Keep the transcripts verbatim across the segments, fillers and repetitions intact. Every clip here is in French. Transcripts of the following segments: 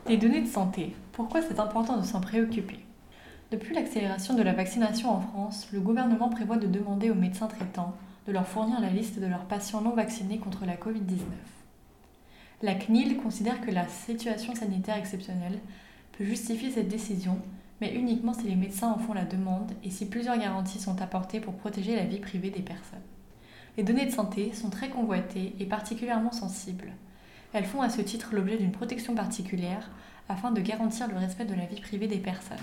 Les données de santé. Pourquoi c'est important de s'en préoccuper? Depuis l'accélération de la vaccination en France, le gouvernement prévoit de demander aux médecins traitants de leur fournir la liste de leurs patients non vaccinés contre la covid dix-neuf. La C N I L considère que la situation sanitaire exceptionnelle peut justifier cette décision, mais uniquement si les médecins en font la demande et si plusieurs garanties sont apportées pour protéger la vie privée des personnes. Les données de santé sont très convoitées et particulièrement sensibles. Elles font à ce titre l'objet d'une protection particulière afin de garantir le respect de la vie privée des personnes.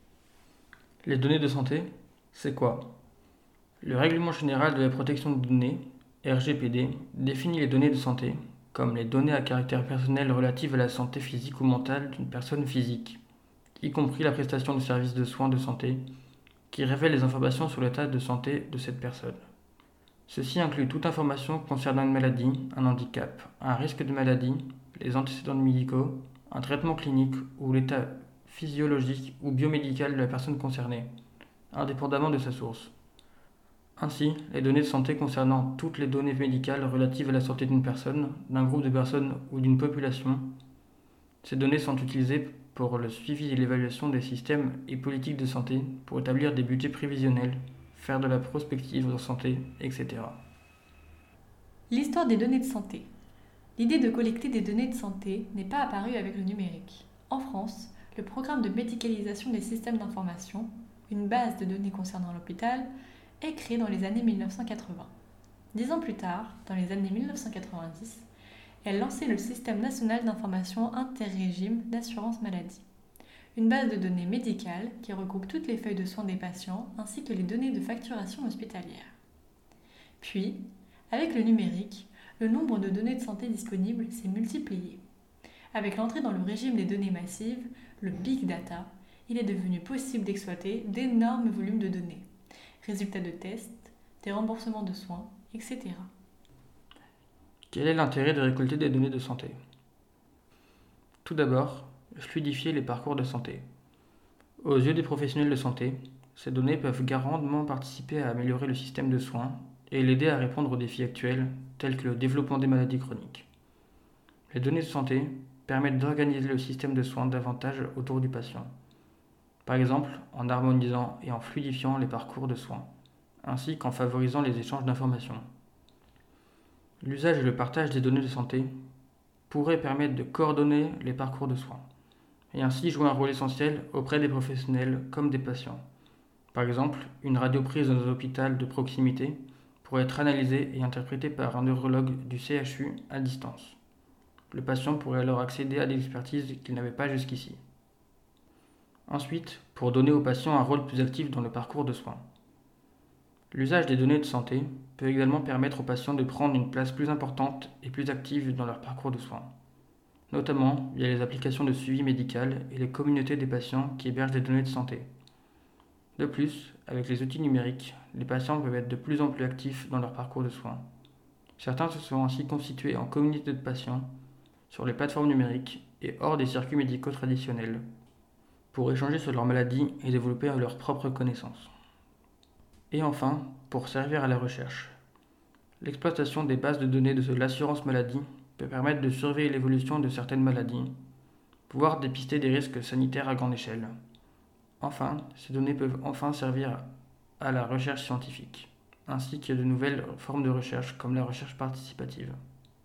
Les données de santé, c'est quoi? Le Règlement général de la protection des données, R G P D, définit les données de santé comme les données à caractère personnel relatives à la santé physique ou mentale d'une personne physique, y compris la prestation de services de soins de santé, qui révèlent les informations sur l'état de santé de cette personne. Ceci inclut toute information concernant une maladie, un handicap, un risque de maladie, les antécédents médicaux, un traitement clinique ou l'état physiologique ou biomédical de la personne concernée, indépendamment de sa source. Ainsi, les données de santé concernant toutes les données médicales relatives à la santé d'une personne, d'un groupe de personnes ou d'une population. Ces données sont utilisées pour le suivi et l'évaluation des systèmes et politiques de santé, pour établir des budgets prévisionnels, faire de la prospective en santé, et cetera. L'histoire des données de santé. L'idée de collecter des données de santé n'est pas apparue avec le numérique. En France, le programme de médicalisation des systèmes d'information, une base de données concernant l'hôpital, est créé dans les années mille neuf cent quatre-vingts. Dix ans plus tard, dans les années mille neuf cent quatre-vingt-dix, elle lançait le Système national d'information interrégime d'assurance maladie, une base de données médicales qui regroupe toutes les feuilles de soins des patients ainsi que les données de facturation hospitalière. Puis, avec le numérique, le nombre de données de santé disponibles s'est multiplié. Avec l'entrée dans le régime des données massives, le Big Data, il est devenu possible d'exploiter d'énormes volumes de données, résultats de tests, des remboursements de soins, et cetera. Quel est l'intérêt de récolter des données de santé? Tout d'abord, fluidifier les parcours de santé. Aux yeux des professionnels de santé, ces données peuvent grandement participer à améliorer le système de soins et l'aider à répondre aux défis actuels, tels que le développement des maladies chroniques. Les données de santé permettent d'organiser le système de soins davantage autour du patient. Par exemple, en harmonisant et en fluidifiant les parcours de soins, ainsi qu'en favorisant les échanges d'informations. L'usage et le partage des données de santé pourrait permettre de coordonner les parcours de soins, et ainsi jouer un rôle essentiel auprès des professionnels comme des patients. Par exemple, une radio prise dans un hôpital de proximité pourrait être analysée et interprétée par un neurologue du C H U à distance. Le patient pourrait alors accéder à des expertises qu'il n'avait pas jusqu'ici. Ensuite, pour donner aux patients un rôle plus actif dans le parcours de soins. L'usage des données de santé peut également permettre aux patients de prendre une place plus importante et plus active dans leur parcours de soins, notamment via les applications de suivi médical et les communautés des patients qui hébergent des données de santé. De plus, avec les outils numériques, les patients peuvent être de plus en plus actifs dans leur parcours de soins. Certains se sont ainsi constitués en communautés de patients sur les plateformes numériques et hors des circuits médicaux traditionnels, pour échanger sur leur maladie et développer leurs propres connaissances. Et enfin, pour servir à la recherche. L'exploitation des bases de données de l'assurance maladie peut permettre de surveiller l'évolution de certaines maladies, pouvoir dépister des risques sanitaires à grande échelle. Enfin, ces données peuvent enfin servir à la recherche scientifique, ainsi qu'à de nouvelles formes de recherche comme la recherche participative.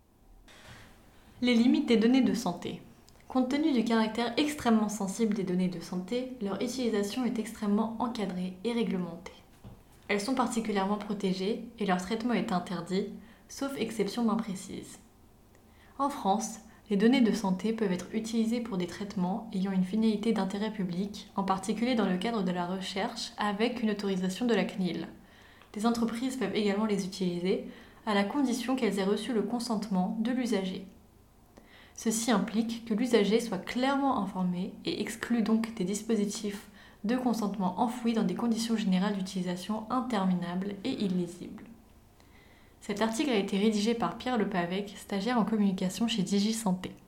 Les limites des données de santé. Compte tenu du caractère extrêmement sensible des données de santé, leur utilisation est extrêmement encadrée et réglementée. Elles sont particulièrement protégées et leur traitement est interdit, sauf exception bien précise. En France, les données de santé peuvent être utilisées pour des traitements ayant une finalité d'intérêt public, en particulier dans le cadre de la recherche avec une autorisation de la C N I L. Des entreprises peuvent également les utiliser à la condition qu'elles aient reçu le consentement de l'usager. Ceci implique que l'usager soit clairement informé et exclut donc des dispositifs de consentement enfouis dans des conditions générales d'utilisation interminables et illisibles. Cet article a été rédigé par Pierre Lepavec, stagiaire en communication chez DigiSanté.